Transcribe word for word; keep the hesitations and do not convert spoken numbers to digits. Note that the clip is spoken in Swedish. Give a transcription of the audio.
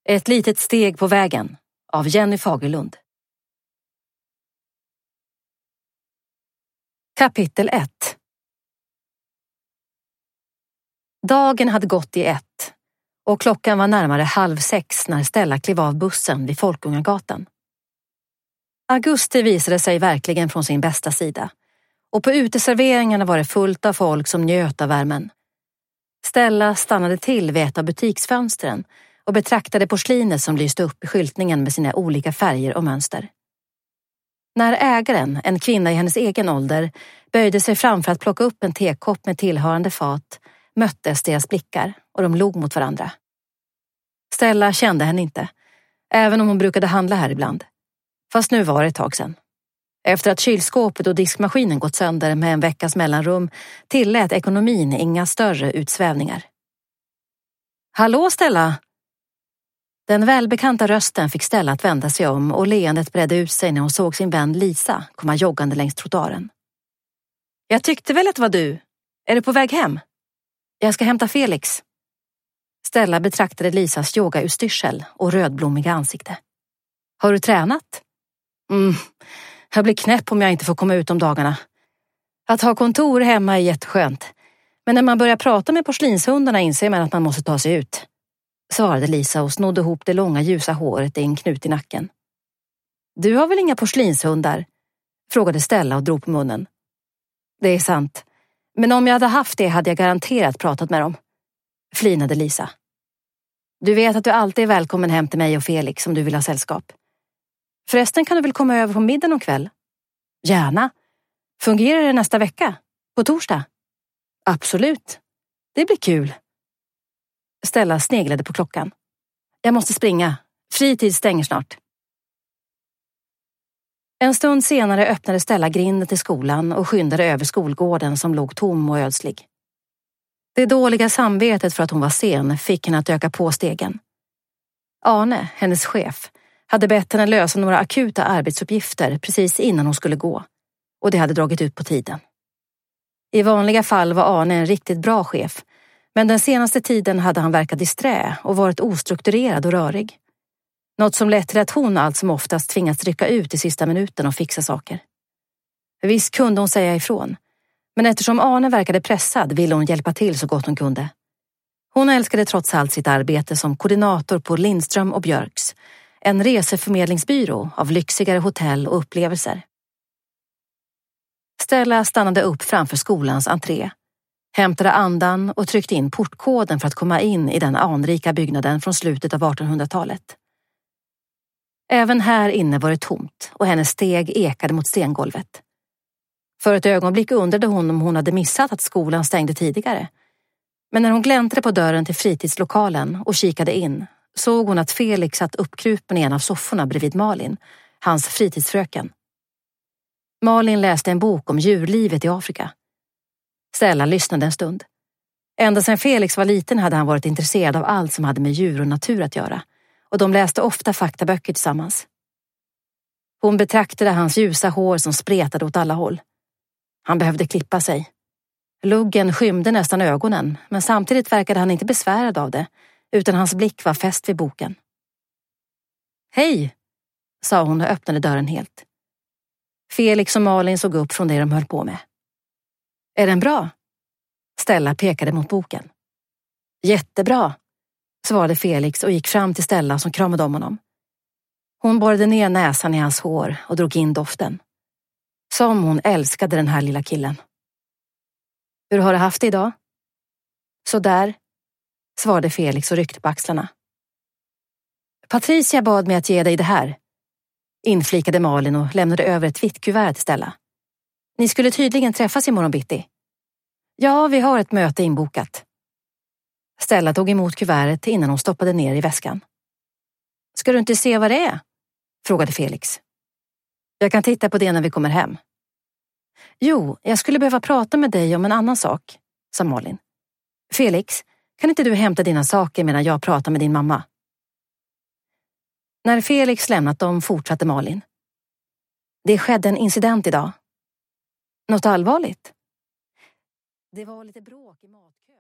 Ett litet steg på vägen av Jenny Fagerlund. Kapitel ett. Dagen hade gått i ett och klockan var närmare halv sex när Stella klev av bussen vid Folkungagatan. Augusti visade sig verkligen från sin bästa sida och på uteserveringarna var det fullt av folk som njöt av värmen. Stella stannade till vid ett av butiksfönstren och betraktade porslinet som lyste upp i skyltningen med sina olika färger och mönster. När ägaren, en kvinna i hennes egen ålder, böjde sig fram för att plocka upp en tekopp med tillhörande fat, möttes deras blickar och de log mot varandra. Stella kände henne inte, även om hon brukade handla här ibland. Fast nu var det ett tag sedan. Efter att kylskåpet och diskmaskinen gått sönder med en veckas mellanrum tillät ekonomin inga större utsvävningar. Hallå Stella! Den välbekanta rösten fick Stella att vända sig om och leendet bredde ut sig när hon såg sin vän Lisa komma joggande längs trottoaren. Jag tyckte väl att det var du. Är du på väg hem? Jag ska hämta Felix. Stella betraktade Lisas yogautstyrsel och rödblommiga ansikte. Har du tränat? Mm, jag blir knäpp om jag inte får komma ut om dagarna. Att ha kontor hemma är jätteskönt. Men när man börjar prata med porslinshundarna inser man att man måste ta sig ut. Svarade Lisa och snodde ihop det långa ljusa håret i en knut i nacken. Du har väl inga porslinshundar? Frågade Stella och drog på munnen. Det är sant. Men om jag hade haft det hade jag garanterat pratat med dem. Flinade Lisa. Du vet att du alltid är välkommen hem till mig och Felix om du vill ha sällskap. Förresten kan du väl komma över på middag någon kväll? Gärna. Fungerar det nästa vecka? På torsdag? Absolut. Det blir kul. Stella sneglade på klockan. Jag måste springa. Fritid stänger snart. En stund senare öppnade Stella grinden till skolan och skyndade över skolgården som låg tom och ödslig. Det dåliga samvetet för att hon var sen fick henne att öka på stegen. Arne, hennes chef, hade bett henne lösa några akuta arbetsuppgifter precis innan hon skulle gå. Och det hade dragit ut på tiden. I vanliga fall var Arne en riktigt bra chef. Men den senaste tiden hade han verkat disträ och varit ostrukturerad och rörig. Något som lett till att hon allt som oftast tvingats rycka ut i sista minuten och fixa saker. Visst kunde hon säga ifrån. Men eftersom Arne verkade pressad ville hon hjälpa till så gott hon kunde. Hon älskade trots allt sitt arbete som koordinator på Lindström och Björks. En reseförmedlingsbyrå av lyxigare hotell och upplevelser. Stella stannade upp framför skolans entré. Hämtade andan och tryckte in portkoden för att komma in i den anrika byggnaden från slutet av artonhundratalet. Även här inne var det tomt och hennes steg ekade mot stengolvet. För ett ögonblick undrade hon om hon hade missat att skolan stängde tidigare. Men när hon gläntrade på dörren till fritidslokalen och kikade in såg hon att Felix satt uppkrupen i en av sofforna bredvid Malin, hans fritidsfröken. Malin läste en bok om djurlivet i Afrika. Stella lyssnade en stund. Ända sedan Felix var liten hade han varit intresserad av allt som hade med djur och natur att göra. Och de läste ofta faktaböcker tillsammans. Hon betraktade hans ljusa hår som spretade åt alla håll. Han behövde klippa sig. Luggen skymde nästan ögonen, men samtidigt verkade han inte besvärad av det, utan hans blick var fäst vid boken. Hej, sa hon och öppnade dörren helt. Felix och Malin såg upp från det de höll på med. Är den bra? Stella pekade mot boken. Jättebra, svarade Felix och gick fram till Stella som kramade om honom. Hon borrade ner näsan i hans hår och drog in doften. Som hon älskade den här lilla killen. Hur har du haft det idag? Så där, svarade Felix och ryckte på axlarna. Patricia bad mig att ge dig det här, inflikade Malin och lämnade över ett vitt kuvert till Stella. Ni skulle tydligen träffas imorgon bitti. Ja, vi har ett möte inbokat. Stella tog emot kuvertet innan hon stoppade ner i väskan. Ska du inte se vad det är? Frågade Felix. Jag kan titta på det när vi kommer hem. Jo, jag skulle behöva prata med dig om en annan sak, sa Malin. Felix, kan inte du hämta dina saker medan jag pratar med din mamma? När Felix lämnat dem fortsatte Malin. Det skedde en incident idag. Något allvarligt? Det var lite bråk i matkön.